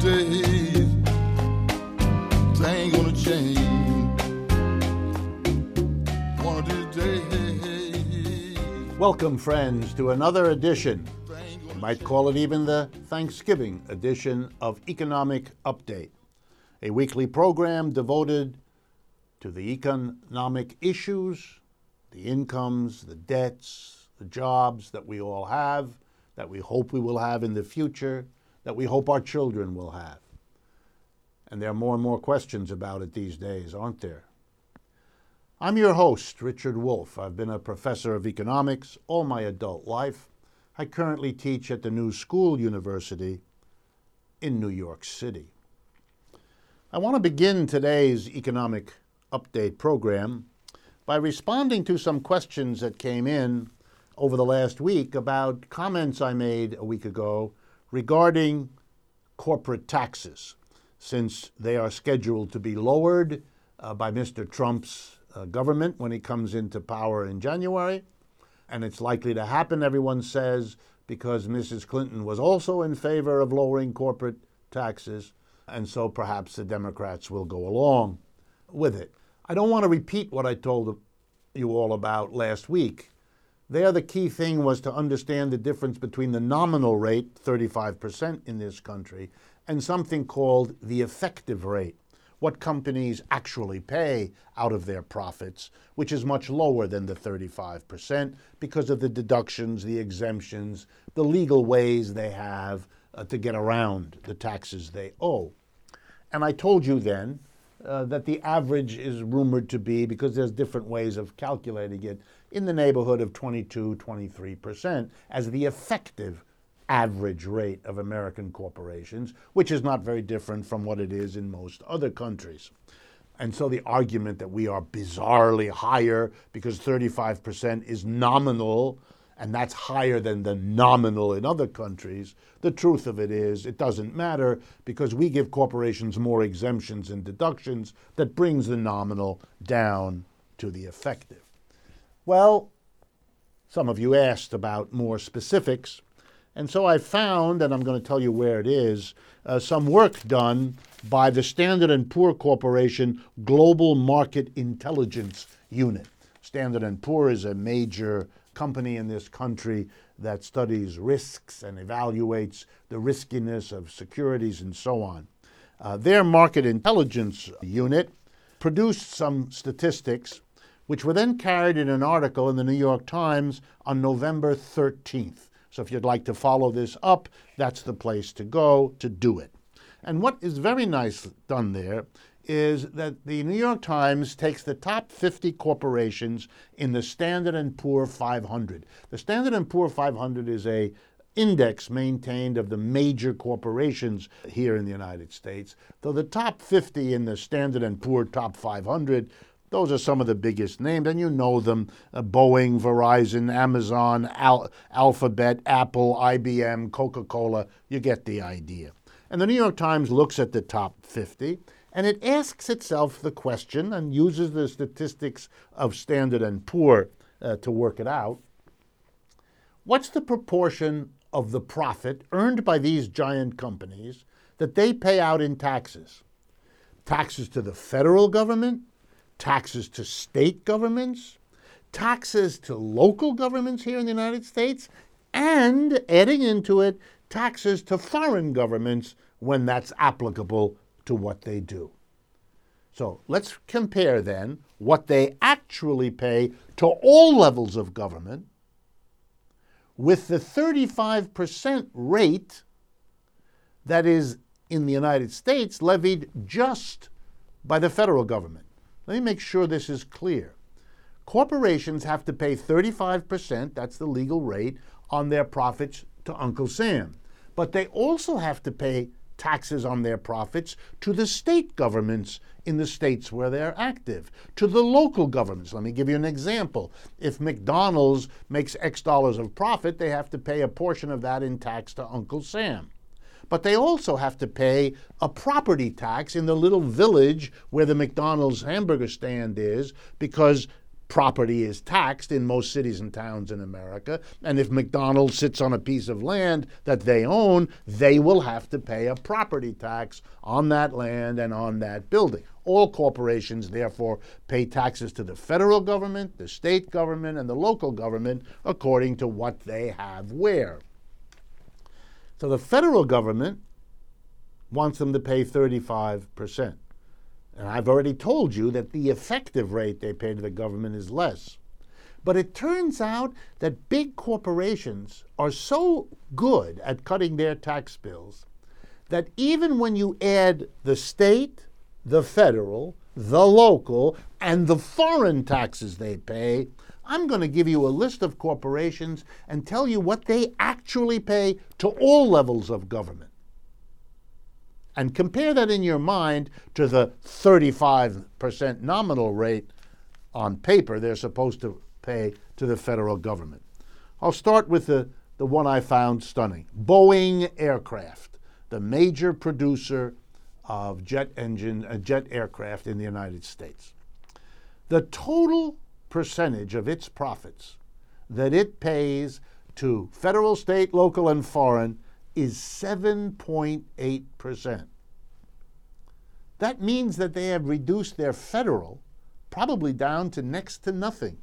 days, they ain't gonna change. One of these days. Welcome, friends, to another edition, you might call it even the Thanksgiving edition of Economic Update, a weekly program devoted to the economic issues, the incomes, the debts, the jobs that we all have, that we hope we will have in the future, that we hope our children will have. And there are more and more questions about it these days, aren't there? I'm your host, Richard Wolff. I've been a professor of economics all my adult life. I currently teach at the New School University in New York City. I want to begin today's Economic Update program by responding to some questions that came in over the last week about comments I made a week ago regarding corporate taxes, since they are scheduled to be lowered by Mr. Trump's government when he comes into power in January. And it's likely to happen, everyone says, because Mrs. Clinton was also in favor of lowering corporate taxes, and so perhaps the Democrats will go along with it. I don't want to repeat what I told you all about last week. There, the key thing was to understand the difference between the nominal rate, 35% in this country, and something called the effective rate, what companies actually pay out of their profits, which is much lower than the 35% because of the deductions, the exemptions, the legal ways they have to get around the taxes they owe. And I told you then that the average is rumored to be, because there's different ways of calculating it, in the neighborhood of 22, 23% as the effective average rate of American corporations, which is not very different from what it is in most other countries. And so the argument that we are bizarrely higher because 35% is nominal, and that's higher than the nominal in other countries, the truth of it is it doesn't matter because we give corporations more exemptions and deductions that brings the nominal down to the effective. Well, some of you asked about more specifics, and so I found, and I'm going to tell you where it is, some work done by the Standard & Poor's Corporation Global Market Intelligence Unit. Standard & Poor's is a major company in this country that studies risks and evaluates the riskiness of securities and so on. Their market intelligence unit produced some statistics which were then carried in an article in the New York Times on November 13th. So if you'd like to follow this up, that's the place to go to do it. And what is very nice done there is that the New York Times takes the top 50 corporations in the Standard & Poor's 500. The Standard & Poor's 500 is a index maintained of the major corporations here in the United States, though the top 50 in the Standard & Poor's top 500, those are some of the biggest names, and you know them, Boeing, Verizon, Amazon, Alphabet, Apple, IBM, Coca-Cola. You get the idea. And the New York Times looks at the top 50, and it asks itself the question and uses the statistics of Standard & Poor's to work it out. What's the proportion of the profit earned by these giant companies that they pay out in taxes? Taxes to the federal government? Taxes to state governments, taxes to local governments here in the United States, and adding into it, taxes to foreign governments when that's applicable to what they do. So let's compare then what they actually pay to all levels of government with the 35% rate that is in the United States levied just by the federal government. Let me make sure this is clear. Corporations have to pay 35%, that's the legal rate, on their profits to Uncle Sam. But they also have to pay taxes on their profits to the state governments in the states where they're active, to the local governments. Let me give you an example. If McDonald's makes X dollars of profit, they have to pay a portion of that in tax to Uncle Sam. But they also have to pay a property tax in the little village where the McDonald's hamburger stand is, because property is taxed in most cities and towns in America. And if McDonald's sits on a piece of land that they own, they will have to pay a property tax on that land and on that building. All corporations, therefore, pay taxes to the federal government, the state government, and the local government according to what they have where. So the federal government wants them to pay 35%. And I've already told you that the effective rate they pay to the government is less. But it turns out that big corporations are so good at cutting their tax bills that even when you add the state, the federal, the local, and the foreign taxes they pay, I'm going to give you a list of corporations and tell you what they actually pay to all levels of government. And compare that in your mind to the 35% nominal rate on paper they're supposed to pay to the federal government. I'll start with the one I found stunning. Boeing Aircraft, the major producer of jet aircraft in the United States. The total percentage of its profits that it pays to federal, state, local, and foreign is 7.8%. That means that they have reduced their federal probably down to next to nothing.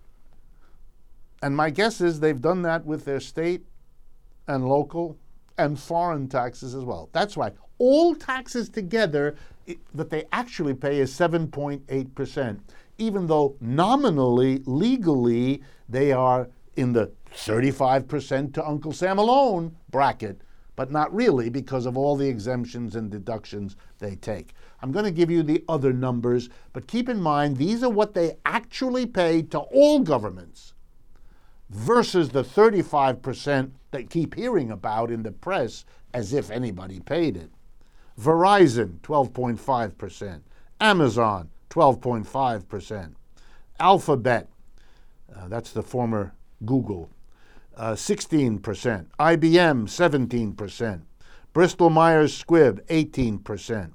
And my guess is they've done that with their state and local and foreign taxes as well. That's right. All taxes together that they actually pay is 7.8%, even though nominally, legally, they are in the 35% to Uncle Sam alone bracket, but not really because of all the exemptions and deductions they take. I'm going to give you the other numbers, but keep in mind these are what they actually pay to all governments versus the 35% they keep hearing about in the press as if anybody paid it. Verizon, 12.5%. Amazon, 12.5%. Alphabet, that's the former Google, 16%. IBM, 17%. Bristol-Myers Squibb, 18%.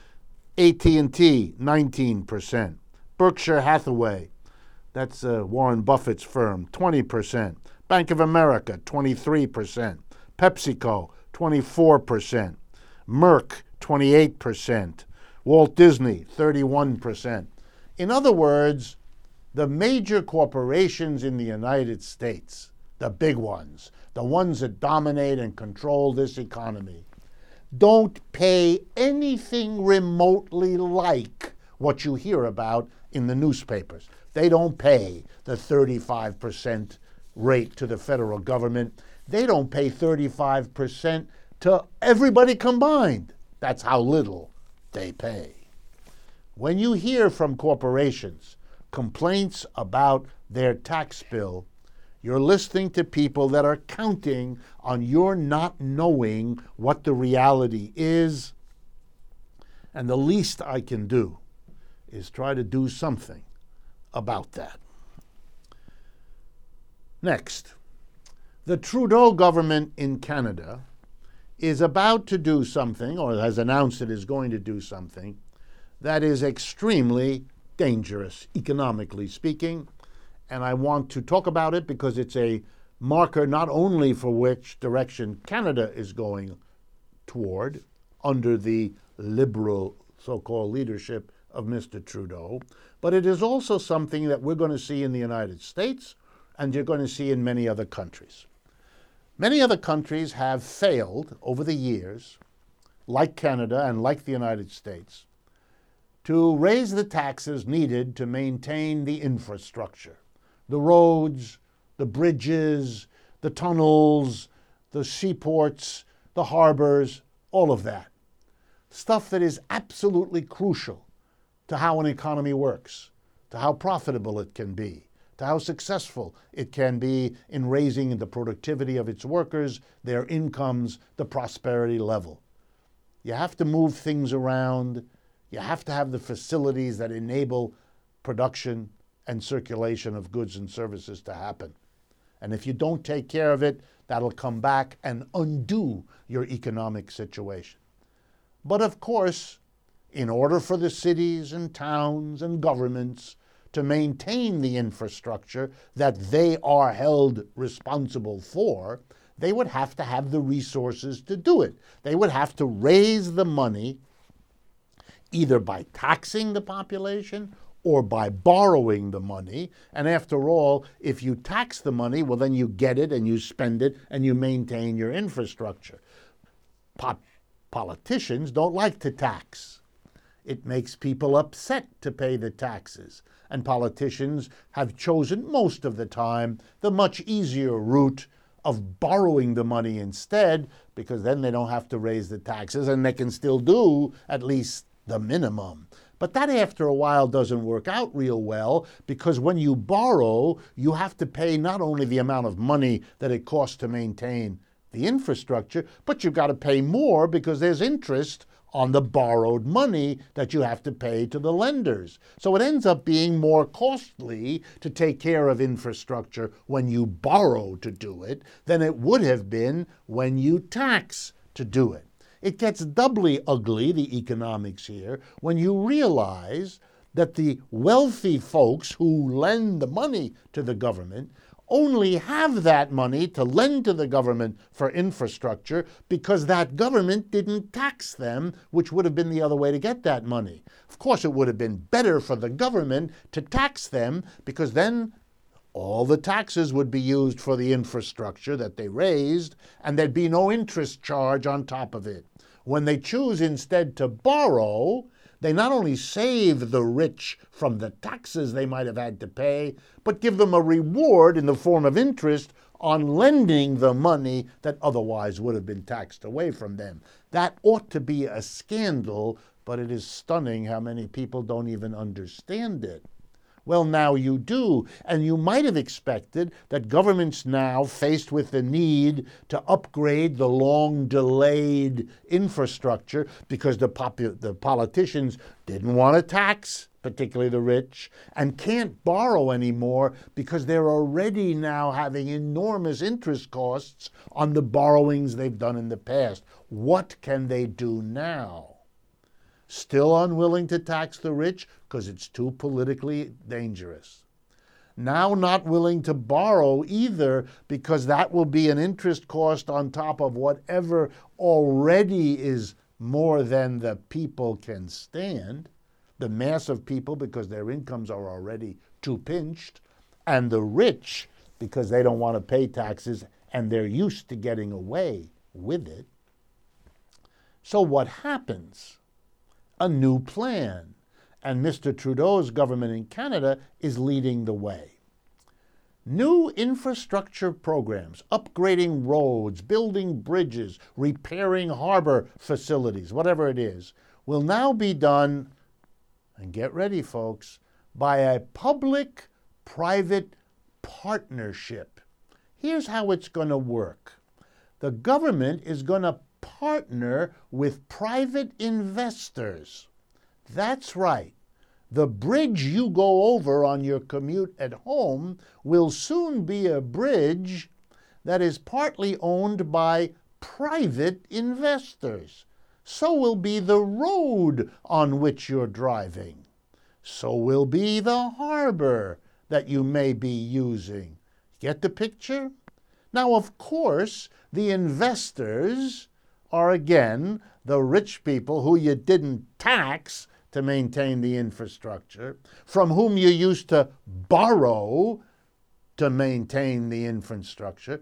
AT&T, 19%. Berkshire Hathaway, that's Warren Buffett's firm, 20%. Bank of America, 23%. PepsiCo, 24%. Merck, 28%. Walt Disney, 31%. In other words, the major corporations in the United States, the big ones, the ones that dominate and control this economy, don't pay anything remotely like what you hear about in the newspapers. They don't pay the 35% rate to the federal government. They don't pay 35% to everybody combined. That's how little they pay. When you hear from corporations complaints about their tax bill, you're listening to people that are counting on your not knowing what the reality is. And the least I can do is try to do something about that. Next, the Trudeau government in Canada is about to do something, or has announced it is going to do something, that is extremely dangerous, economically speaking. And I want to talk about it because it's a marker not only for which direction Canada is going toward under the liberal so-called leadership of Mr. Trudeau, but it is also something that we're going to see in the United States and you're going to see in many other countries. Many other countries have failed over the years, like Canada and like the United States, to raise the taxes needed to maintain the infrastructure. The roads, the bridges, the tunnels, the seaports, the harbors, all of that. Stuff that is absolutely crucial to how an economy works, to how profitable it can be, to how successful it can be in raising the productivity of its workers, their incomes, the prosperity level. You have to move things around. You have to have the facilities that enable production and circulation of goods and services to happen. And if you don't take care of it, that'll come back and undo your economic situation. But of course, in order for the cities and towns and governments to maintain the infrastructure that they are held responsible for, they would have to have the resources to do it. They would have to raise the money either by taxing the population or by borrowing the money. And after all, if you tax the money, well, then you get it and you spend it and you maintain your infrastructure. Politicians don't like to tax. It makes people upset to pay the taxes. And politicians have chosen most of the time the much easier route of borrowing the money instead, because then they don't have to raise the taxes and they can still do at least the minimum. But that after a while doesn't work out real well, because when you borrow, you have to pay not only the amount of money that it costs to maintain the infrastructure, but you've got to pay more because there's interest on the borrowed money that you have to pay to the lenders. So it ends up being more costly to take care of infrastructure when you borrow to do it than it would have been when you tax to do it. It gets doubly ugly, the economics here, when you realize that the wealthy folks who lend the money to the government only have that money to lend to the government for infrastructure because that government didn't tax them, which would have been the other way to get that money. Of course, it would have been better for the government to tax them, because then all the taxes would be used for the infrastructure that they raised, and there'd be no interest charge on top of it. When they choose instead to borrow, they not only save the rich from the taxes they might have had to pay, but give them a reward in the form of interest on lending the money that otherwise would have been taxed away from them. That ought to be a scandal, but it is stunning how many people don't even understand it. Well, now you do, and you might have expected that governments now, faced with the need to upgrade the long-delayed infrastructure because the politicians didn't want to tax, particularly the rich, and can't borrow anymore because they're already now having enormous interest costs on the borrowings they've done in the past. What can they do now? Still unwilling to tax the rich because it's too politically dangerous. Now not willing to borrow either because that will be an interest cost on top of whatever already is more than the people can stand, the mass of people because their incomes are already too pinched, and the rich because they don't want to pay taxes and they're used to getting away with it. So what happens? A new plan, and Mr. Trudeau's government in Canada is leading the way. New infrastructure programs, upgrading roads, building bridges, repairing harbor facilities, whatever it is, will now be done, and get ready, folks, by a public-private partnership. Here's how it's going to work. The government is going to partner with private investors. That's right. The bridge you go over on your commute at home will soon be a bridge that is partly owned by private investors. So will be the road on which you're driving. So will be the harbor that you may be using. Get the picture? Now, of course, the investors are, again, the rich people who you didn't tax to maintain the infrastructure, from whom you used to borrow to maintain the infrastructure.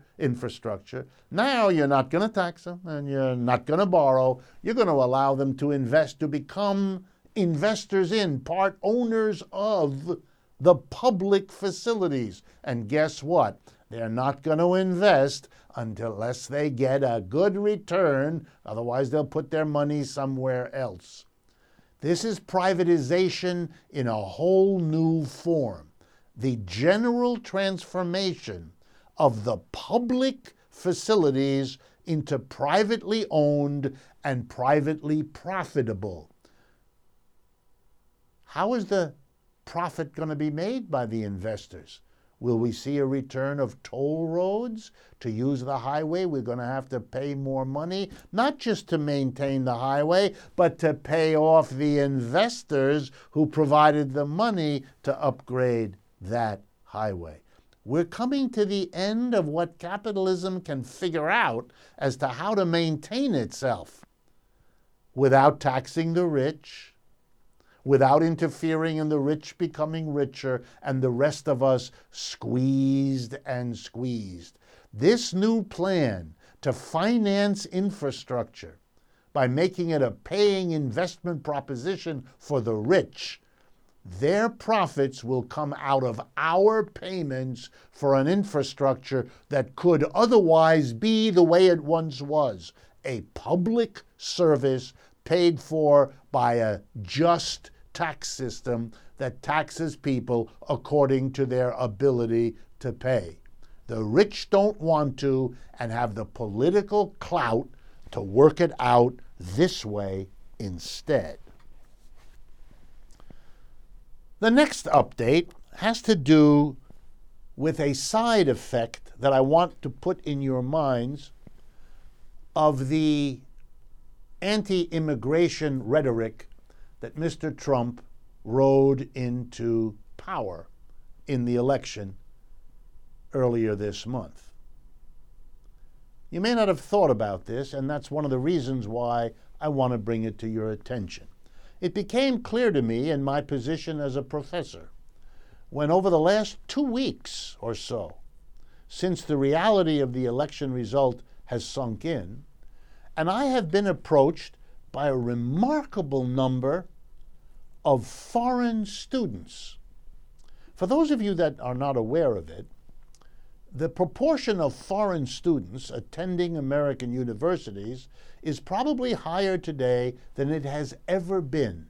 Now you're not going to tax them and you're not going to borrow. You're going to allow them to invest, to become investors in, part owners of the public facilities. And guess what? They're not going to invest unless they get a good return. Otherwise, they'll put their money somewhere else. This is privatization in a whole new form. The general transformation of the public facilities into privately owned and privately profitable. How is the profit going to be made by the investors? Will we see a return of toll roads? To use the highway, we're going to have to pay more money, not just to maintain the highway, but to pay off the investors who provided the money to upgrade that highway. We're coming to the end of what capitalism can figure out as to how to maintain itself without taxing the rich, without interfering in the rich becoming richer and the rest of us squeezed and squeezed. This new plan to finance infrastructure by making it a paying investment proposition for the rich, their profits will come out of our payments for an infrastructure that could otherwise be the way it once was, a public service paid for by a just tax system that taxes people according to their ability to pay. The rich don't want to and have the political clout to work it out this way instead. The next update has to do with a side effect that I want to put in your minds of the anti-immigration rhetoric that Mr. Trump rode into power in the election earlier this month. You may not have thought about this, and that's one of the reasons why I want to bring it to your attention. It became clear to me in my position as a professor when over the last 2 weeks or so, since the reality of the election result has sunk in, and I have been approached by a remarkable number of foreign students. For those of you that are not aware of it, the proportion of foreign students attending American universities is probably higher today than it has ever been.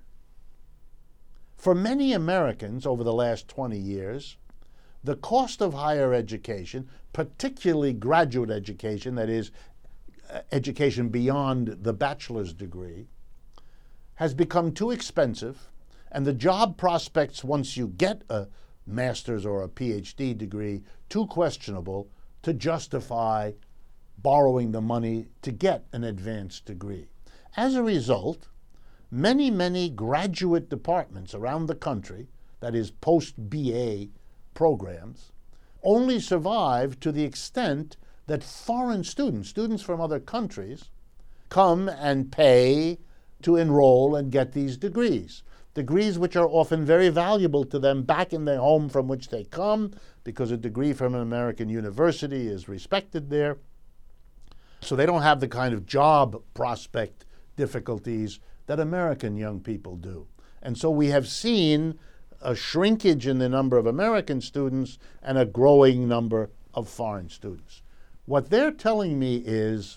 For many Americans over the last 20 years, the cost of higher education, particularly graduate education, that is, education beyond the bachelor's degree, has become too expensive, and the job prospects once you get a master's or a PhD degree too questionable to justify borrowing the money to get an advanced degree. As a result, many graduate departments around the country, that is post-BA programs, only survive to the extent that foreign students from other countries, come and pay to enroll and get these degrees. Degrees which are often very valuable to them back in their home from which they come, because a degree from an American university is respected there. So they don't have the kind of job prospect difficulties that American young people do. And so we have seen a shrinkage in the number of American students and a growing number of foreign students. What they're telling me is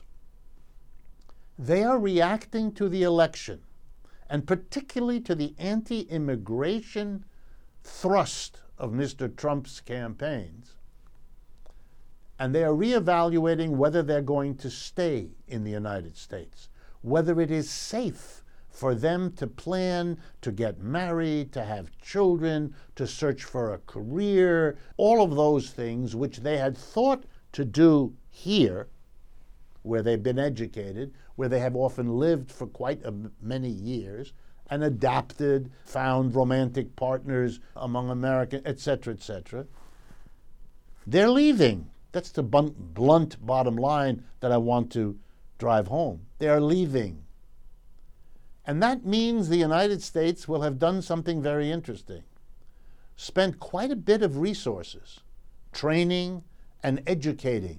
they are reacting to the election, and particularly to the anti-immigration thrust of Mr. Trump's campaigns. And they are reevaluating whether they're going to stay in the United States, whether it is safe for them to plan to get married, to have children, to search for a career, all of those things which they had thought to do here, where they've been educated, where they have often lived for quite many years, and adapted, found romantic partners among Americans, etc., etc. They're leaving. That's the blunt bottom line that I want to drive home. They are leaving. And that means the United States will have done something very interesting. Spent quite a bit of resources training and educating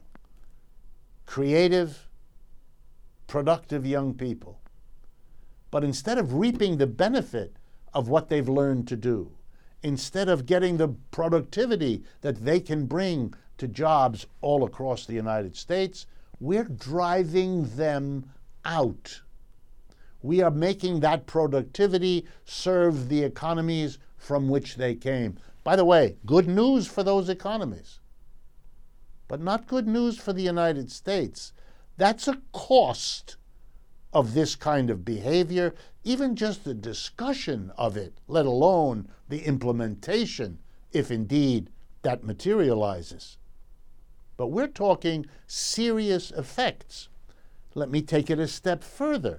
creative, productive young people. But instead of reaping the benefit of what they've learned to do, instead of getting the productivity that they can bring to jobs all across the United States, we're driving them out. We are making that productivity serve the economies from which they came. By the way, good news for those economies, but not good news for the United States. That's a cost of this kind of behavior, even just the discussion of it, let alone the implementation, if indeed that materializes. But we're talking serious effects. Let me take it a step further.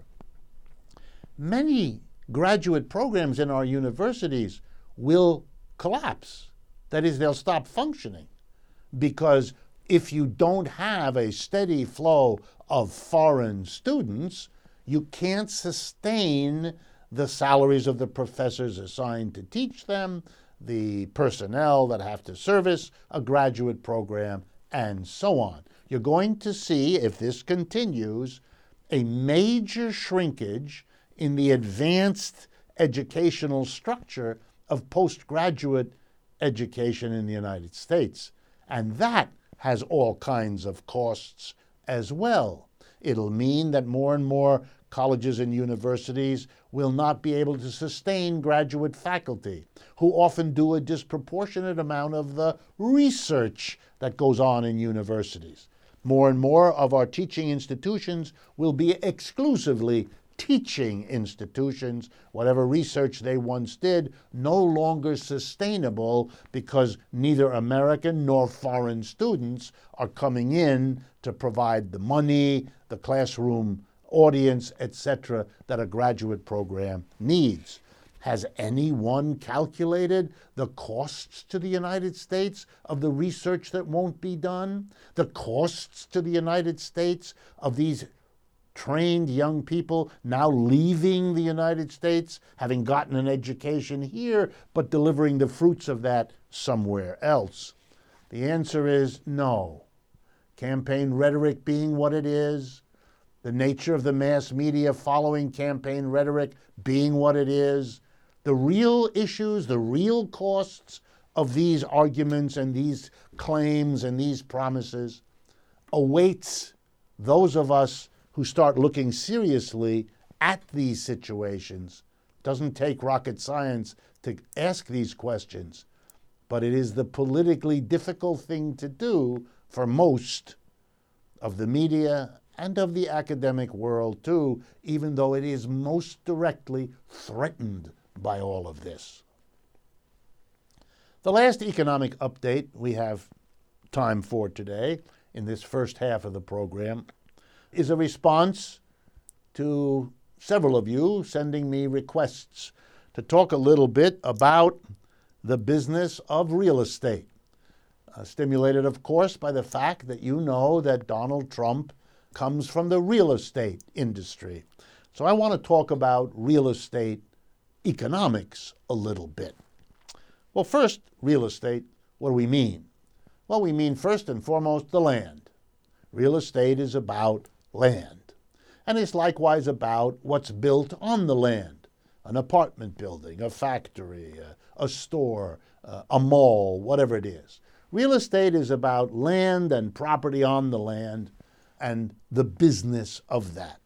Many graduate programs in our universities will collapse. That is, they'll stop functioning, because if you don't have a steady flow of foreign students, you can't sustain the salaries of the professors assigned to teach them, the personnel that have to service a graduate program, and so on. You're going to see, if this continues, a major shrinkage in the advanced educational structure of postgraduate education in the United States. And that has all kinds of costs as well. It'll mean that more and more colleges and universities will not be able to sustain graduate faculty, who often do a disproportionate amount of the research that goes on in universities. More and more of our teaching institutions will be exclusively teaching institutions. Whatever research they once did, no longer sustainable, because neither American nor foreign students are coming in to provide the money, the classroom audience, etc., that a graduate program needs. Has anyone calculated the costs to the United States of the research that won't be done? The costs to the United States of these trained young people now leaving the United States, having gotten an education here, but delivering the fruits of that somewhere else? The answer is no. Campaign rhetoric being what it is, the nature of the mass media following campaign rhetoric being what it is, the real issues, the real costs of these arguments and these claims and these promises awaits those of us who start looking seriously at these situations. Doesn't take rocket science to ask these questions, but it is the politically difficult thing to do for most of the media and of the academic world too, even though it is most directly threatened by all of this. The last economic update we have time for today in this first half of the program is a response to several of you sending me requests to talk a little bit about the business of real estate, stimulated, of course, by the fact that you know that Donald Trump comes from the real estate industry. So I want to talk about real estate economics a little bit. Well, first, real estate, what do we mean? Well, we mean first and foremost the land. Real estate is about land, and it's likewise about what's built on the land: an apartment building, a factory, a store, a mall, whatever it is. Real estate is about land and property on the land and the business of that.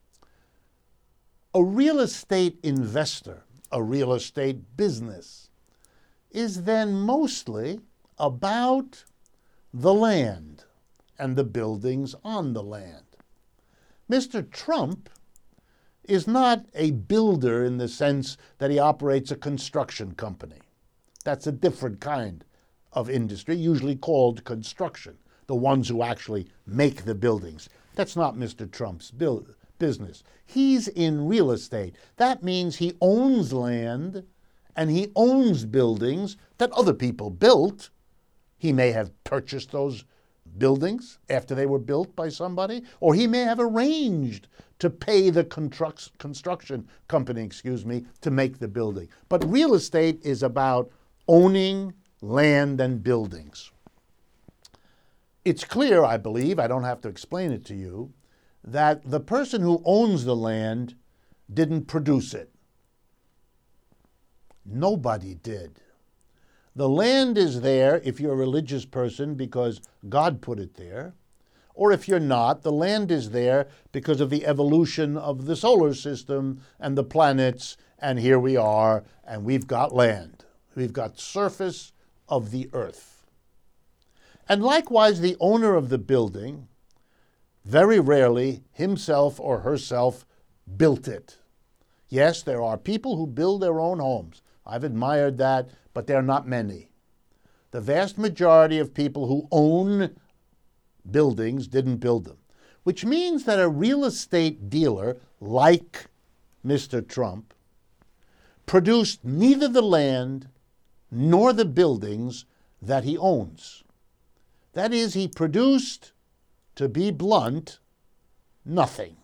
A real estate investor, a real estate business, is then mostly about the land and the buildings on the land. Mr. Trump is not a builder in the sense that he operates a construction company. That's a different kind of industry, usually called construction, the ones who actually make the buildings. That's not Mr. Trump's business. He's in real estate. That means he owns land and he owns buildings that other people built. He may have purchased those buildings after they were built by somebody, or he may have arranged to pay the construction company, to make the building. But real estate is about owning land and buildings. It's clear, I believe, I don't have to explain it to you, that the person who owns the land didn't produce it. Nobody did. The land is there if you're a religious person because God put it there, or if you're not, the land is there because of the evolution of the solar system and the planets, and here we are, and we've got land. We've got surface of the earth. And likewise, the owner of the building, very rarely himself or herself built it. Yes, there are people who build their own homes. I've admired that, but they're not many. The vast majority of people who own buildings didn't build them, which means that a real estate dealer like Mr. Trump produced neither the land nor the buildings that he owns. That is, he produced, to be blunt, nothing.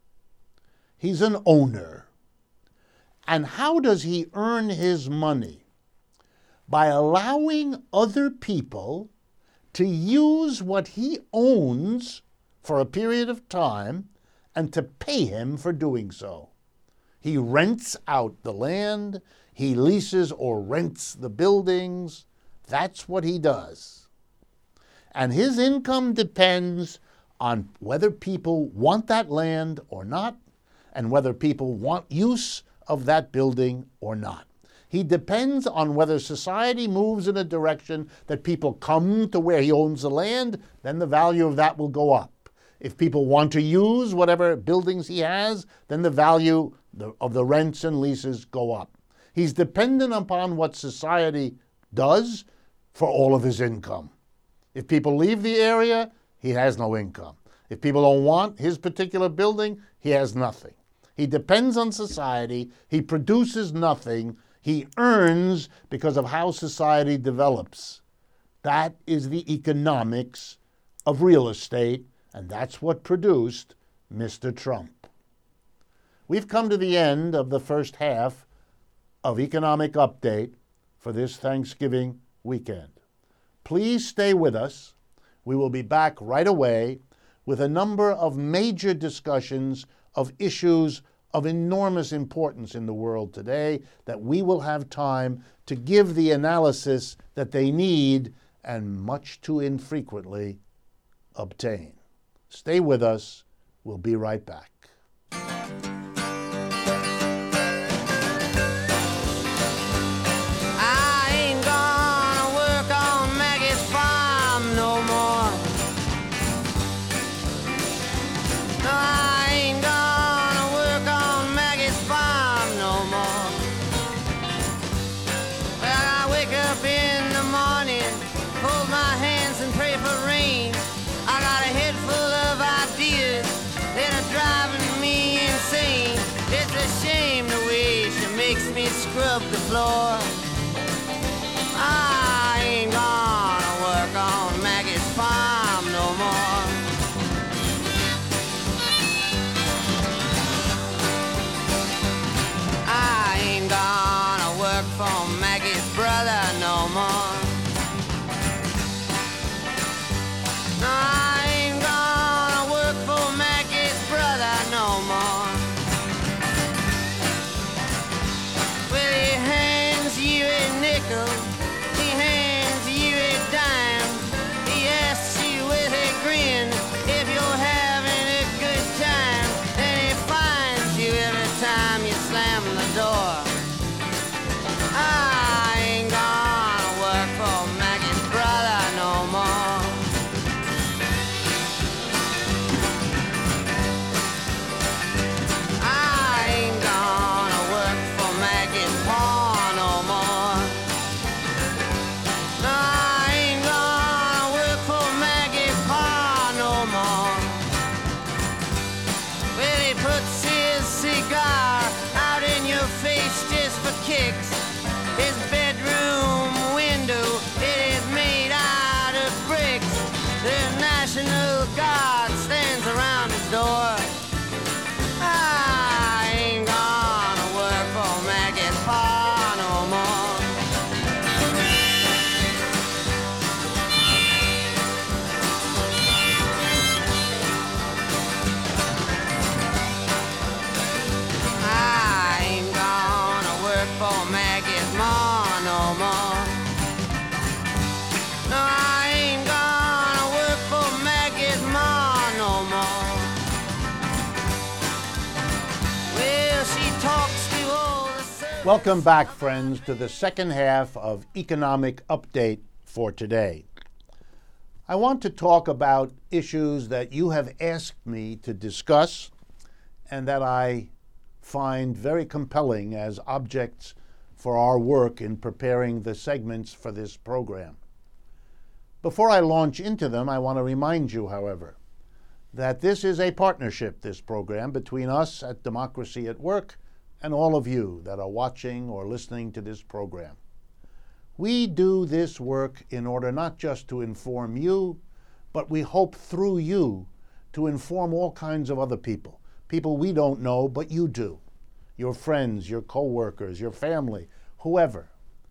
He's an owner. And how does he earn his money? By allowing other people to use what he owns for a period of time and to pay him for doing so. He rents out the land, he leases or rents the buildings. That's what he does. And his income depends on whether people want that land or not, and whether people want use of that building or not. He depends on whether society moves in a direction that people come to where he owns the land, then the value of that will go up. If people want to use whatever buildings he has, then the value of the rents and leases go up. He's dependent upon what society does for all of his income. If people leave the area, he has no income. If people don't want his particular building, he has nothing. He depends on society. He produces nothing. He earns because of how society develops. That is the economics of real estate, and that's what produced Mr. Trump. We've come to the end of the first half of Economic Update for this Thanksgiving weekend. Please stay with us. We will be back right away with a number of major discussions of issues of enormous importance in the world today that we will have time to give the analysis that they need and much too infrequently obtain. Stay with us. We'll be right back. I ain't gonna work on Maggie's farm no more. No, I ain't gonna work on Maggie's farm no more. Well, I wake up in the morning, hold my hands and pray for rain. I got a head full of ideas that are driving me insane. It's a shame the way she makes me scrub the floor. I ain't gonna work on Maggie's farm no more. I ain't gonna work for Maggie's brother no more. No, I ain't gonna work for Maggie's brother no more. Well, he hands you a nickel, he hands you a dime, he asks you with a grin if you're having a good time, and he finds you every time you slam the door. I ain't gonna work for Maggie's brother no more. I ain't gonna work for Maggie's pa no more. No, I ain't gonna work for Maggie's pa no more. Well, he puts his cigar out in your face just for kicks. His bedroom window, it is made out of bricks. The National Guard stands around his door. I ain't gonna work for Maggie's pa no more. I ain't gonna work for Maggie's ma no more. No, I ain't gonna work for Maggie's ma no more. Well, she talks to all the servants. Welcome back, friends, to the second half of Economic Update for today. I want to talk about issues that you have asked me to discuss and that I find very compelling as objects for our work in preparing the segments for this program. Before I launch into them, I want to remind you, however, that this is a partnership, this program, between us at Democracy at Work and all of you that are watching or listening to this program. We do this work in order not just to inform you, but we hope through you to inform all kinds of other people we don't know, but you do. Your friends, your coworkers, your family, whoever.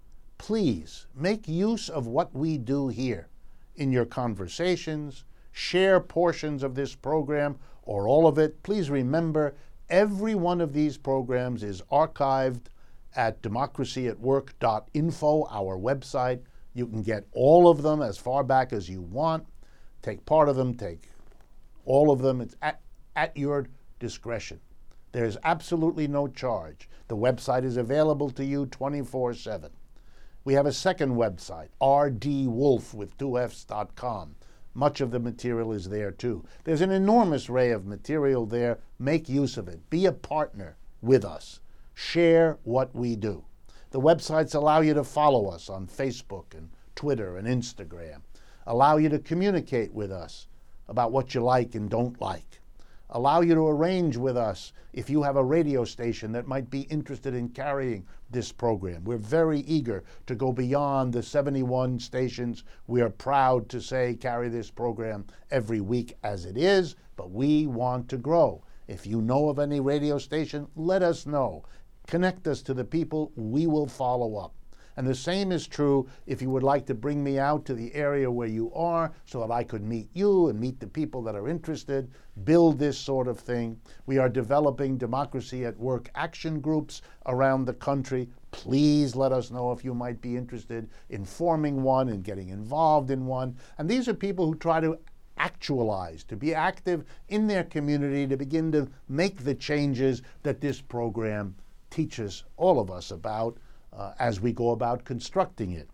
Please make use of what we do here in your conversations. Share portions of this program or all of it. Please remember, every one of these programs is archived at democracyatwork.info, our website. You can get all of them as far back as you want. Take part of them, take all of them. It's at your discretion. There's absolutely no charge. The website is available to you 24/7. We have a second website, rdwolf with 2fs.com. Much of the material is there too. There's an enormous array of material there. Make use of it. Be a partner with us. Share what we do. The websites allow you to follow us on Facebook and Twitter and Instagram. Allow you to communicate with us about what you like and don't like. Allow you to arrange with us if you have a radio station that might be interested in carrying this program. We're very eager to go beyond the 71 stations we are proud to say carry this program every week as it is, but we want to grow. If you know of any radio station, let us know. Connect us to the people. We will follow up. And the same is true if you would like to bring me out to the area where you are so that I could meet you and meet the people that are interested, build this sort of thing. We are developing Democracy at Work action groups around the country. Please let us know if you might be interested in forming one and getting involved in one. And these are people who try to actualize, to be active in their community, to begin to make the changes that this program teaches all of us about as we go about constructing it.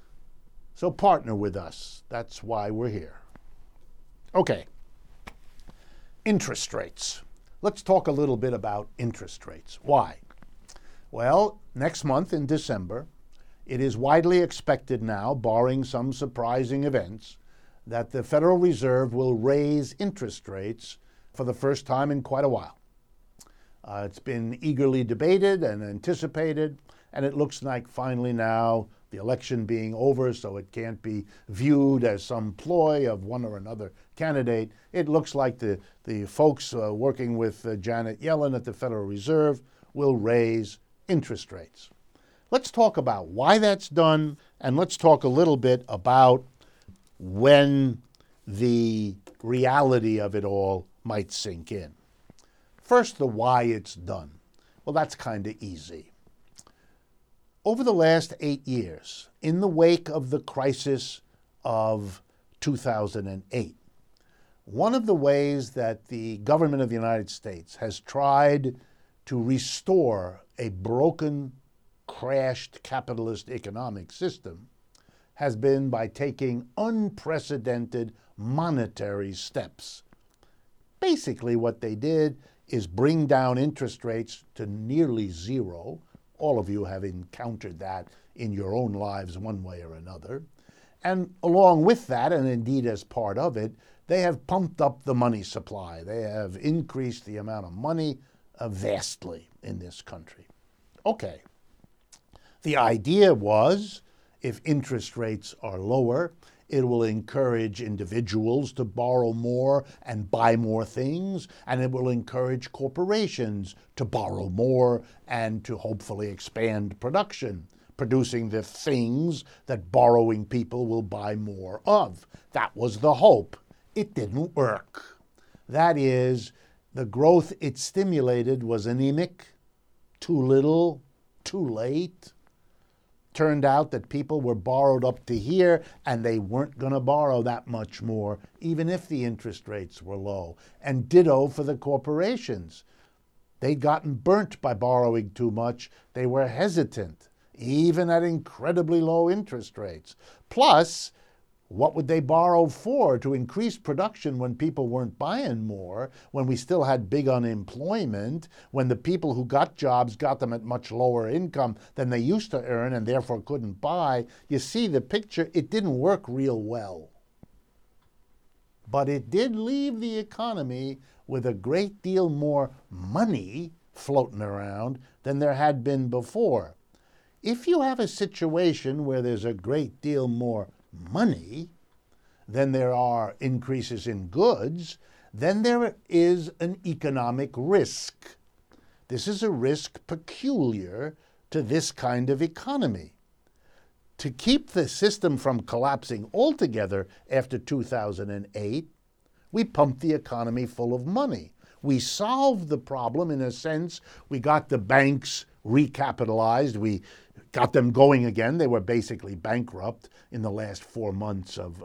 So partner with us. That's why we're here. Okay. Interest rates. Let's talk a little bit about interest rates. Why? Well, next month in December, it is widely expected now, barring some surprising events, that the Federal Reserve will raise interest rates for the first time in quite a while. It's been eagerly debated and anticipated, and it looks like finally now, the election being over, so it can't be viewed as some ploy of one or another candidate. It looks like the folks working with Janet Yellen at the Federal Reserve will raise interest rates. Let's talk about why that's done, and let's talk a little bit about when the reality of it all might sink in. First, the why it's done. Well, that's kind of easy. Over the last 8 years, in the wake of the crisis of 2008, one of the ways that the government of the United States has tried to restore a broken, crashed capitalist economic system has been by taking unprecedented monetary steps. Basically, what they did is bring down interest rates to nearly zero. All of you have encountered that in your own lives one way or another. And along with that, and indeed as part of it, they have pumped up the money supply. They have increased the amount of money vastly in this country. Okay. The idea was, if interest rates are lower, it will encourage individuals to borrow more and buy more things, and it will encourage corporations to borrow more and to hopefully expand production, producing the things that borrowing people will buy more of. That was the hope. It didn't work. That is, the growth it stimulated was anemic, too little, too late. Turned out that people were borrowed up to here, and they weren't going to borrow that much more, even if the interest rates were low. And ditto for the corporations. They'd gotten burnt by borrowing too much. They were hesitant, even at incredibly low interest rates. Plus, what would they borrow for? To increase production when people weren't buying more, when we still had big unemployment, when the people who got jobs got them at much lower income than they used to earn and therefore couldn't buy. You see the picture, it didn't work real well. but it did leave the economy with a great deal more money floating around than there had been before. If you have a situation where there's a great deal more money than there are increases in goods, then there is an economic risk. This is a risk peculiar to this kind of economy. To keep the system from collapsing altogether after 2008, we pumped the economy full of money. We solved the problem in a sense. We got the banks recapitalized. We got them going again. They were basically bankrupt in the last 4 months of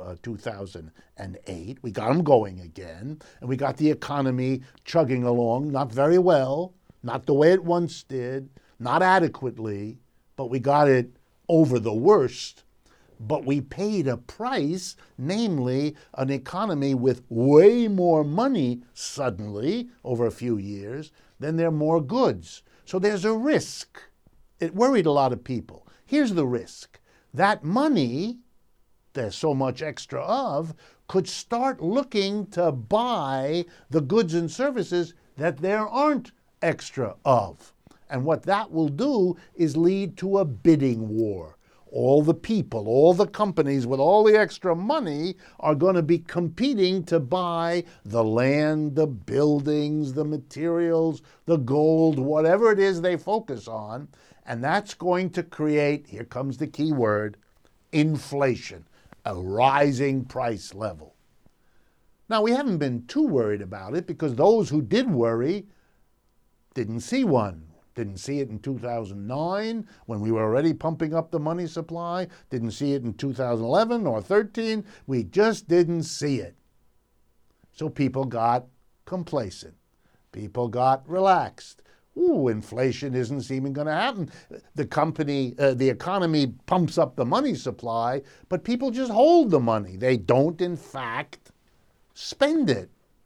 2008. We got them going again, and we got the economy chugging along, not very well, not the way it once did, not adequately, but we got it over the worst. But we paid a price, namely an economy with way more money suddenly over a few years than there are more goods. So there's a risk. It worried a lot of people. Here's the risk. That money, there's so much extra of, could start looking to buy the goods and services that there aren't extra of. And what that will do is lead to a bidding war. All the people, all the companies with all the extra money are going to be competing to buy the land, the buildings, the materials, the gold, whatever it is they focus on. And that's going to create, here comes the key word, inflation, a rising price level. Now, we haven't been too worried about it because those who did worry didn't see one. Didn't see it in 2009 when we were already pumping up the money supply. Didn't see it in 2011 or 13. We just didn't see it. So people got complacent. People got relaxed. Ooh, inflation isn't seeming going to happen. The economy pumps up the money supply, but people just hold the money. They don't, in fact, spend it.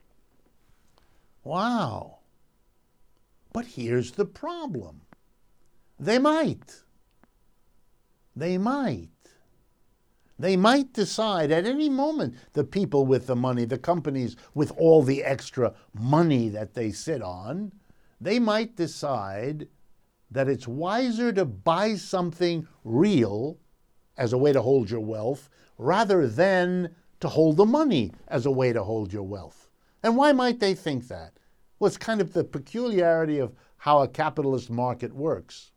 Wow. But here's the problem. They might. They might decide at any moment, the people with the money, the companies with all the extra money that they sit on, they might decide that it's wiser to buy something real as a way to hold your wealth rather than to hold the money as a way to hold your wealth. And why might they think that? Well, it's kind of the peculiarity of how a capitalist market works.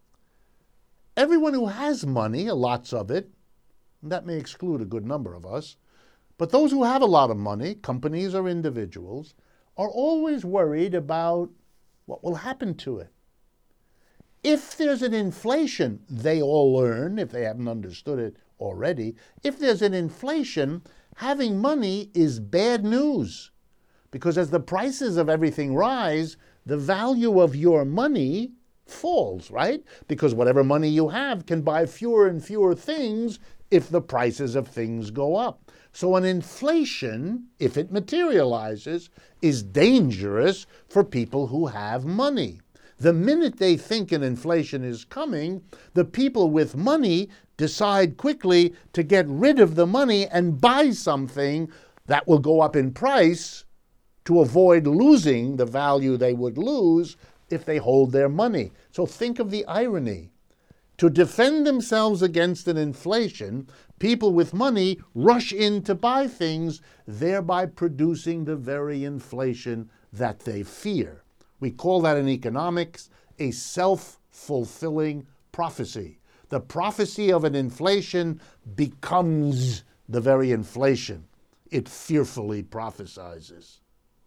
Everyone who has money, lots of it, that may exclude a good number of us, but those who have a lot of money, companies or individuals, are always worried about what will happen to it. If there's an inflation, they all learn, if they haven't understood it already, if there's an inflation, having money is bad news. Because as the prices of everything rise, the value of your money falls, right? Because whatever money you have can buy fewer and fewer things if the prices of things go up. So an inflation, if it materializes, is dangerous for people who have money. The minute they think an inflation is coming, the people with money decide quickly to get rid of the money and buy something that will go up in price to avoid losing the value they would lose if they hold their money. So think of the irony. To defend themselves against an inflation, people with money rush in to buy things, thereby producing the very inflation that they fear. We call that in economics a self-fulfilling prophecy. The prophecy of an inflation becomes the very inflation it fearfully prophesizes.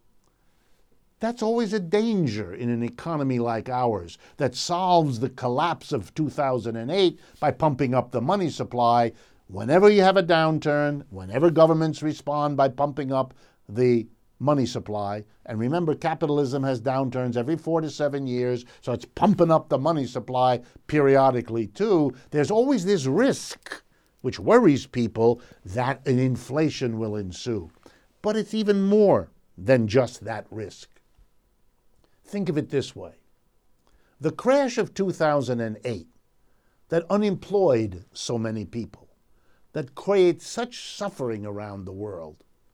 That's always a danger in an economy like ours that solves the collapse of 2008 by pumping up the money supply. Whenever you have a downturn, whenever governments respond by pumping up the money supply, and remember, capitalism has downturns every 4 to 7 years, so it's pumping up the money supply periodically too, there's always this risk, which worries people, that an inflation will ensue. But it's even more than just that risk. Think of it this way. The crash of 2008 that unemployed so many people, that creates such suffering around the world,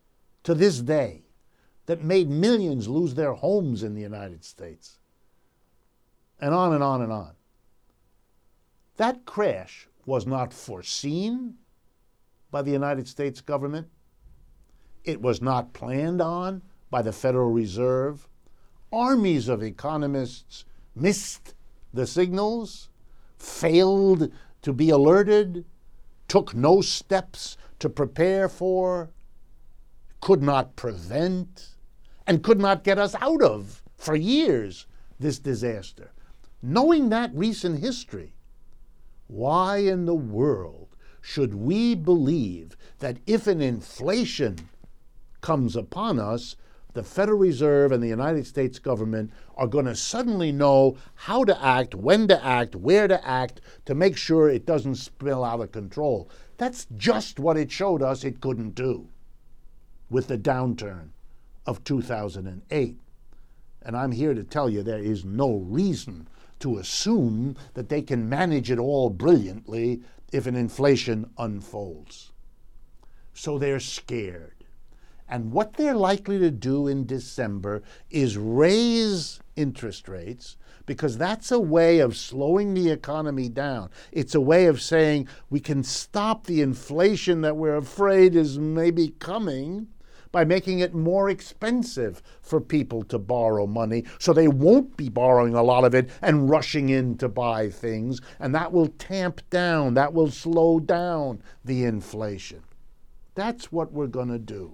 to this day that made millions lose their homes in the United States. And on and on and on. That crash was not foreseen by the United States government. It was not planned on by the Federal Reserve. Armies of economists missed the signals, failed to be alerted, took no steps to prepare for, could not prevent, and could not get us out of, for years, this disaster. Knowing that recent history, why in the world should we believe that if an inflation comes upon us, the Federal Reserve and the United States government are going to suddenly know how to act, when to act, where to act, to make sure it doesn't spill out of control? That's just what it showed us it couldn't do with the downturn of 2008. And I'm here to tell you there is no reason to assume that they can manage it all brilliantly if an inflation unfolds. So they're scared. And what they're likely to do in December is raise interest rates, because that's a way of slowing the economy down. It's a way of saying we can stop the inflation that we're afraid is maybe coming by making it more expensive for people to borrow money, so they won't be borrowing a lot of it and rushing in to buy things, and that will tamp down, that will slow down the inflation. That's what we're going to do.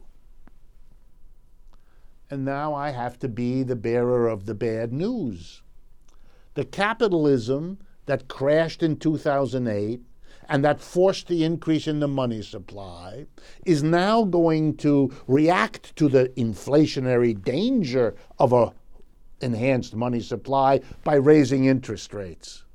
And now I have to be the bearer of the bad news. The capitalism that crashed in 2008 and that forced the increase in the money supply is now going to react to the inflationary danger of an enhanced money supply by raising interest rates.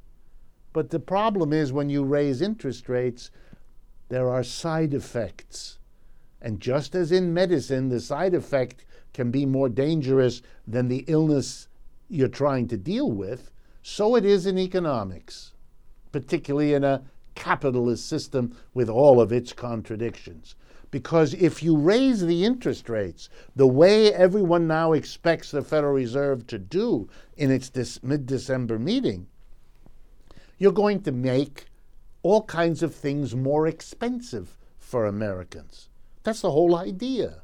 But the problem is when you raise interest rates, there are side effects. And just as in medicine, the side effect can be more dangerous than the illness you're trying to deal with, so it is in economics, particularly in a capitalist system with all of its contradictions. Because if you raise the interest rates the way everyone now expects the Federal Reserve to do in its mid-December meeting, you're going to make all kinds of things more expensive for Americans. That's the whole idea.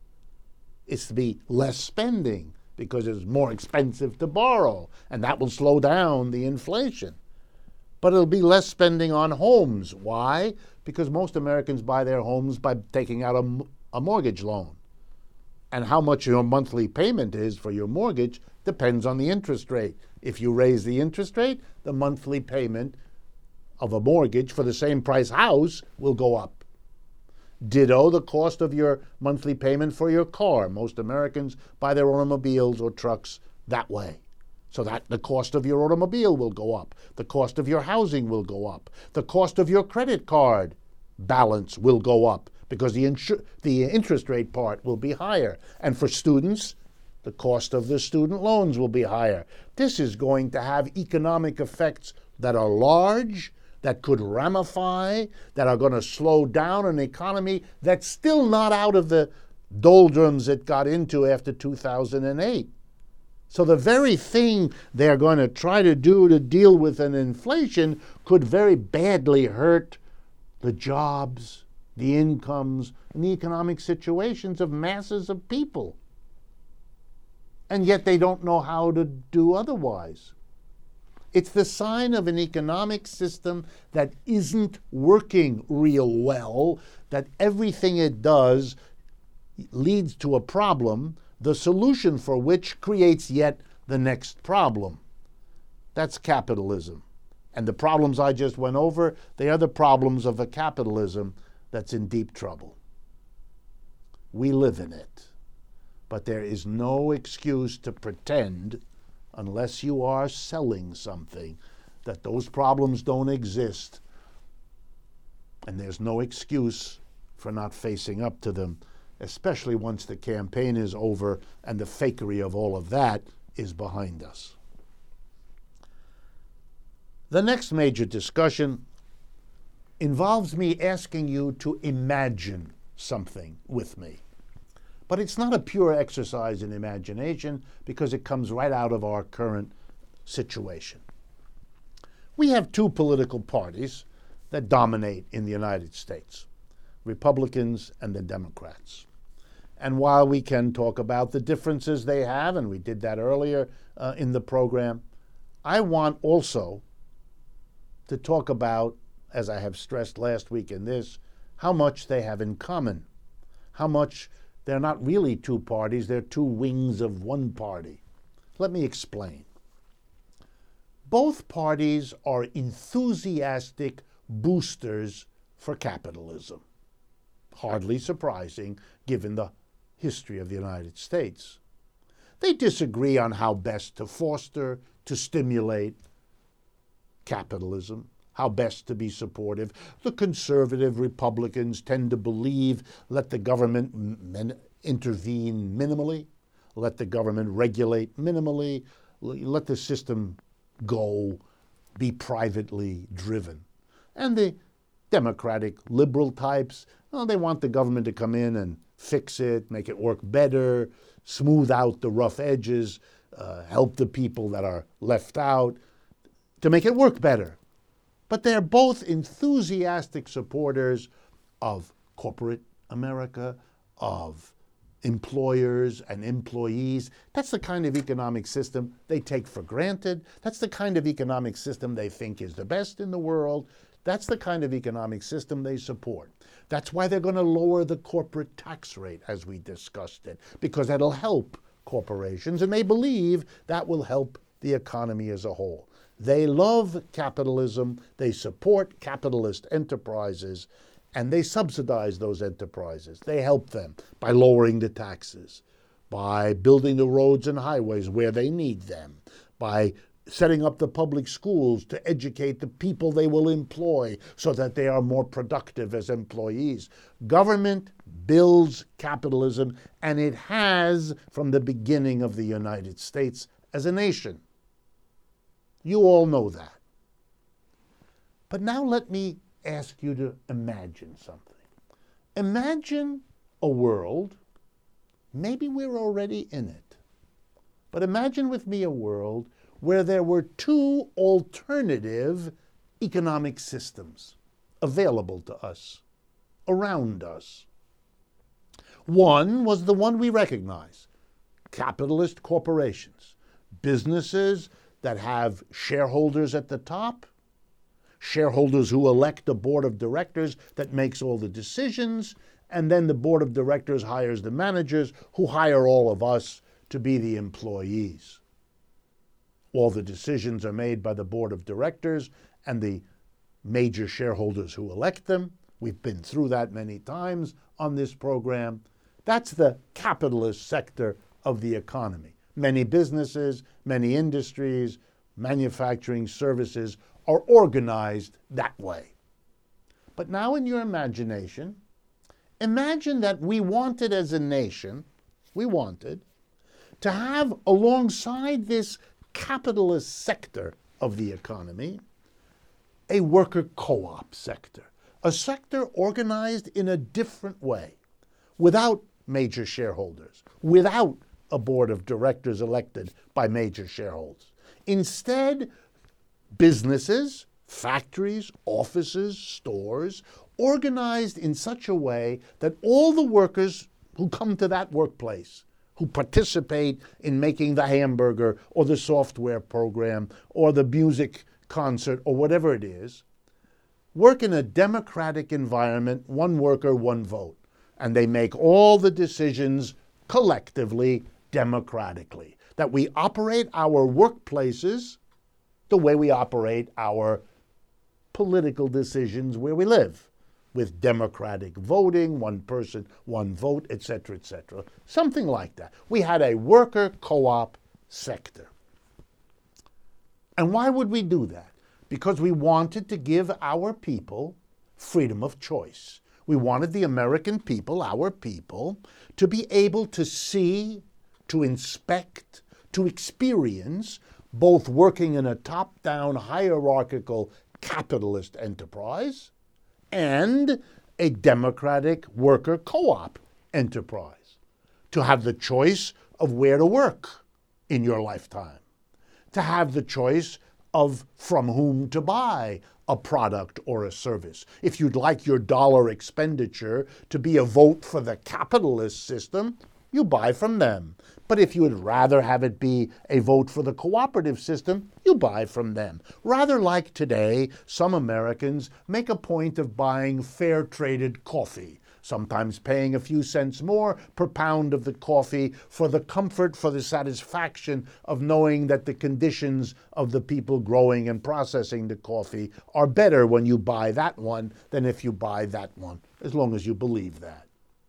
It's to be less spending because it's more expensive to borrow, and that will slow down the inflation. But it'll be less spending on homes. Why? Because most Americans buy their homes by taking out a mortgage loan. And how much your monthly payment is for your mortgage depends on the interest rate. If you raise the interest rate, the monthly payment of a mortgage for the same price house will go up. Ditto the cost of your monthly payment for your car. Most Americans buy their automobiles or trucks that way. So that the cost of your automobile will go up. The cost of your housing will go up. The cost of your credit card balance will go up because the interest rate part will be higher. And for students, the cost of the student loans will be higher. This is going to have economic effects that are large, that could ramify, that are going to slow down an economy that's still not out of the doldrums it got into after 2008. So the very thing they're going to try to do to deal with an inflation could very badly hurt the jobs, the incomes, and the economic situations of masses of people. And yet they don't know how to do otherwise. It's the sign of an economic system that isn't working real well, that everything it does leads to a problem, the solution for which creates yet the next problem. That's capitalism. And the problems I just went over, they are the problems of a capitalism that's in deep trouble. We live in it. But there is no excuse to pretend, unless you are selling something, that those problems don't exist. And there's no excuse for not facing up to them, especially once the campaign is over and the fakery of all of that is behind us. The next major discussion involves me asking you to imagine something with me. But it's not a pure exercise in imagination because it comes right out of our current situation. We have two political parties that dominate in the United States, Republicans and the Democrats. And while we can talk about the differences they have, and we did that earlier in the program, I want also to talk about, as I have stressed last week in this, how much they have in common, how much they're not really two parties, they're two wings of one party. Let me explain. Both parties are enthusiastic boosters for capitalism. Hardly surprising, given the history of the United States. They disagree on how best to foster, to stimulate capitalism, how best to be supportive. The conservative Republicans tend to believe let the government intervene minimally, let the government regulate minimally, let the system go, be privately driven. And the Democratic liberal types, well, they want the government to come in and fix it, make it work better, smooth out the rough edges, help the people that are left out, to make it work better. But they're both enthusiastic supporters of corporate America, of employers and employees. That's the kind of economic system they take for granted. That's the kind of economic system they think is the best in the world. That's the kind of economic system they support. That's why they're going to lower the corporate tax rate, as we discussed it, because that'll help corporations, and they believe that will help the economy as a whole. They love capitalism, they support capitalist enterprises, and they subsidize those enterprises. They help them by lowering the taxes, by building the roads and highways where they need them, by setting up the public schools to educate the people they will employ so that they are more productive as employees. Government builds capitalism, and it has from the beginning of the United States as a nation. You all know that. But now let me ask you to imagine something. Imagine a world, maybe we're already in it, but imagine with me a world where there were two alternative economic systems available to us, around us. One was the one we recognize, capitalist corporations, businesses that have shareholders at the top, shareholders who elect a board of directors that makes all the decisions, and then the board of directors hires the managers who hire all of us to be the employees. All the decisions are made by the board of directors and the major shareholders who elect them. We've been through that many times on this program. That's the capitalist sector of the economy. Many businesses, many industries, manufacturing services are organized that way. But now in your imagination, imagine that we wanted as a nation, to have alongside this capitalist sector of the economy a worker co-op sector, a sector organized in a different way, without major shareholders, without a board of directors elected by major shareholders. Instead, businesses, factories, offices, stores, organized in such a way that all the workers who come to that workplace, who participate in making the hamburger or the software program or the music concert or whatever it is, work in a democratic environment, one worker, one vote. And they make all the decisions collectively, democratically. That we operate our workplaces the way we operate our political decisions where we live, with democratic voting, one person, one vote, etc., etc. Something like that. We had a worker co-op sector. And why would we do that? Because we wanted to give our people freedom of choice. We wanted the American people, our people, to be able to see, to inspect, to experience, both working in a top-down hierarchical capitalist enterprise and a democratic worker co-op enterprise. to have the choice of where to work in your lifetime, to have the choice of from whom to buy a product or a service. If you'd like your dollar expenditure to be a vote for the capitalist system, you buy from them. But if you would rather have it be a vote for the cooperative system, you buy from them. Rather like today, some Americans make a point of buying fair-traded coffee, sometimes paying a few cents more per pound of the coffee for the comfort, for the satisfaction of knowing that the conditions of the people growing and processing the coffee are better when you buy that one than if you buy that one, as long as you believe that.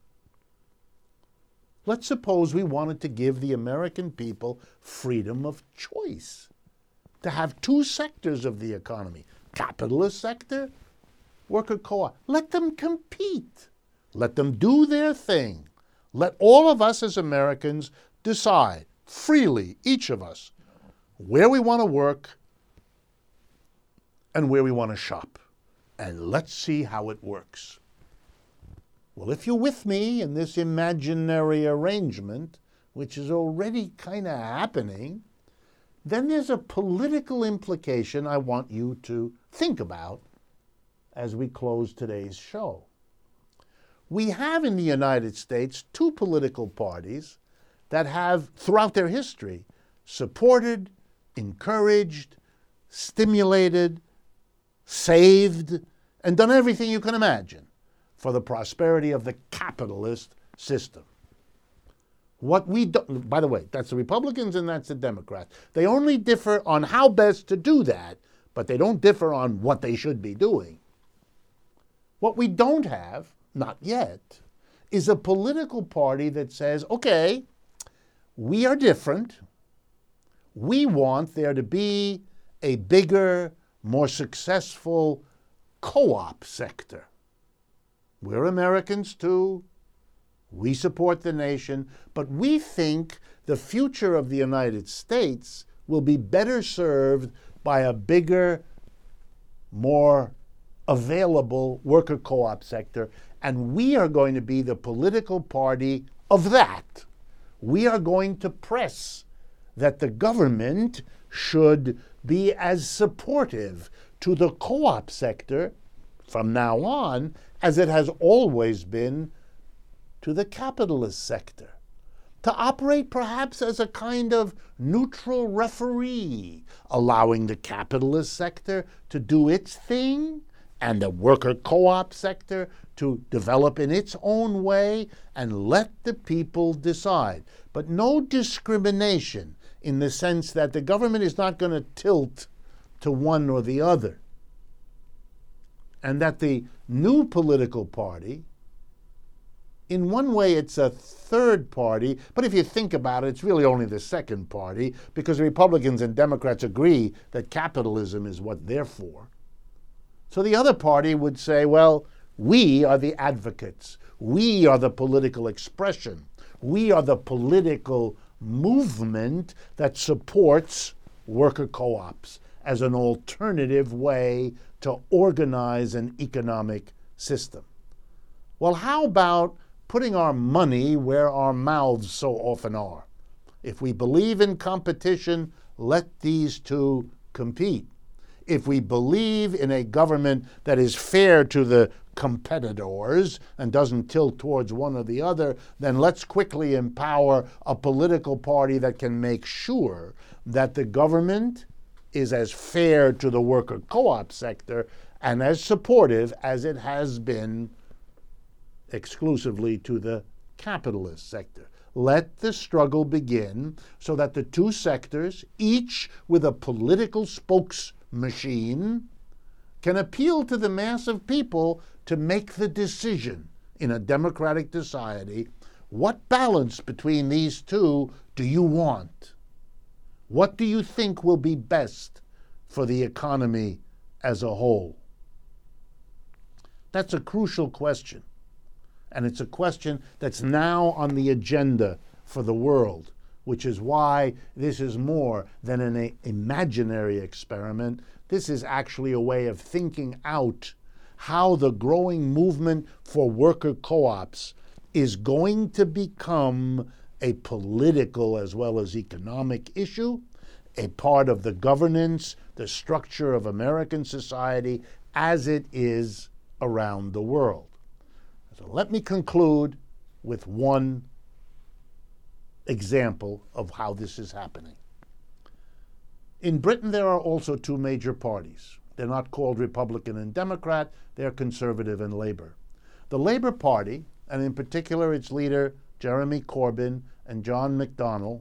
Let's suppose we wanted to give the American people freedom of choice, to have two sectors of the economy, capitalist sector, worker co-op. Let them compete. Let them do their thing. Let all of us as Americans decide freely, each of us, where we want to work and where we want to shop. And let's see how it works. Well, if you're with me in this imaginary arrangement, which is already kind of happening, then there's a political implication I want you to think about as we close today's show. We have in the United States two political parties that have, throughout their history, supported, encouraged, stimulated, saved, and done everything you can imagine for the prosperity of the capitalist system. What we do, by the way, that's the Republicans and that's the Democrats. They only differ on how best to do that, but they don't differ on what they should be doing. What we don't have, not yet, is a political party that says, okay, we are different. We want there to be a bigger, more successful co-op sector. We're Americans too. We support the nation, but we think the future of the United States will be better served by a bigger, more available worker co-op sector, and we are going to be the political party of that. We are going to press that the government should be as supportive to the co-op sector from now on as it has always been to the capitalist sector, to operate perhaps as a kind of neutral referee, allowing the capitalist sector to do its thing and the worker co-op sector to develop in its own way and let the people decide. But no discrimination in the sense that the government is not going to tilt to one or the other. And that the new political party, in one way it's a third party, but if you think about it, it's really only the second party, because the Republicans and Democrats agree that capitalism is what they're for. So the other party would say, well, we are the advocates. We are the political expression. We are the political movement that supports worker co-ops as an alternative way to organize an economic system. Well, how about putting our money where our mouths so often are? If we believe in competition, let these two compete. If we believe in a government that is fair to the competitors and doesn't tilt towards one or the other, then let's quickly empower a political party that can make sure that the government is as fair to the worker co-op sector and as supportive as it has been exclusively to the capitalist sector. Let the struggle begin so that the two sectors, each with a political spokes machine, can appeal to the mass of people to make the decision in a democratic society. What balance between these two do you want? What do you think will be best for the economy as a whole? That's a crucial question. And it's a question that's now on the agenda for the world, which is why this is more than an imaginary experiment. This is actually a way of thinking out how the growing movement for worker co-ops is going to become a political as well as economic issue, a part of the governance, the structure of American society as it is around the world. So let me conclude with one example of how this is happening. In Britain, there are also two major parties. They're not called Republican and Democrat, they're Conservative and Labour. The Labour Party, and in particular its leader, Jeremy Corbyn and John McDonnell,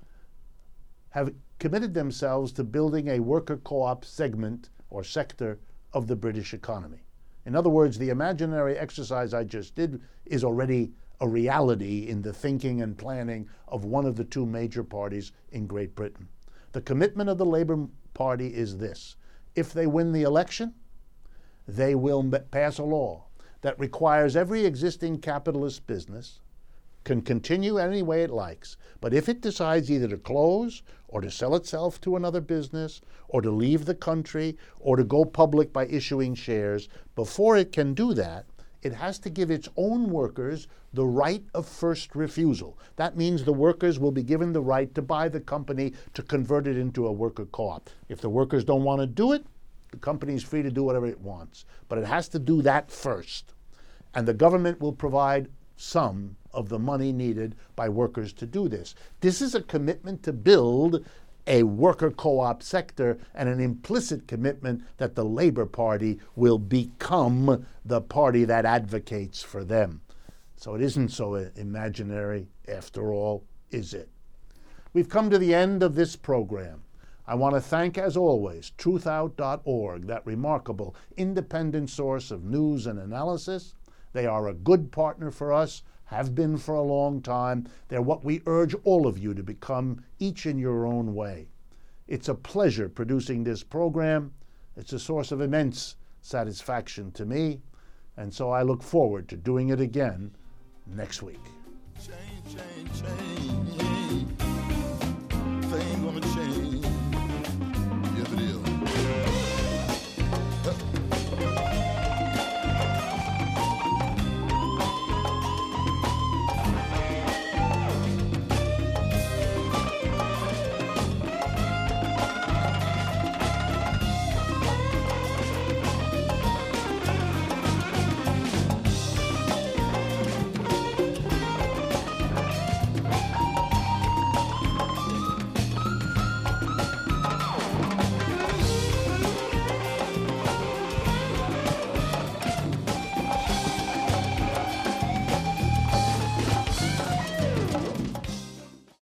have committed themselves to building a worker co-op segment or sector of the British economy. In other words, the imaginary exercise I just did is already a reality in the thinking and planning of one of the two major parties in Great Britain. The commitment of the Labour Party is this: if they win the election, they will pass a law that requires every existing capitalist business can continue any way it likes, but if it decides either to close or to sell itself to another business or to leave the country or to go public by issuing shares, before it can do that, it has to give its own workers the right of first refusal. That means the workers will be given the right to buy the company to convert it into a worker co-op. If the workers don't want to do it, the company is free to do whatever it wants. But it has to do that first. And the government will provide some of the money needed by workers to do this. This is a commitment to build a worker co-op sector and an implicit commitment that the Labour Party will become the party that advocates for them. So it isn't so imaginary after all, is it? We've come to the end of this program. I want to thank, as always, truthout.org, that remarkable independent source of news and analysis. They are a good partner for us, have been for a long time. They're what we urge all of you to become, each in your own way. It's a pleasure producing this program. It's a source of immense satisfaction to me, and so I look forward to doing it again next week. Change, change, change.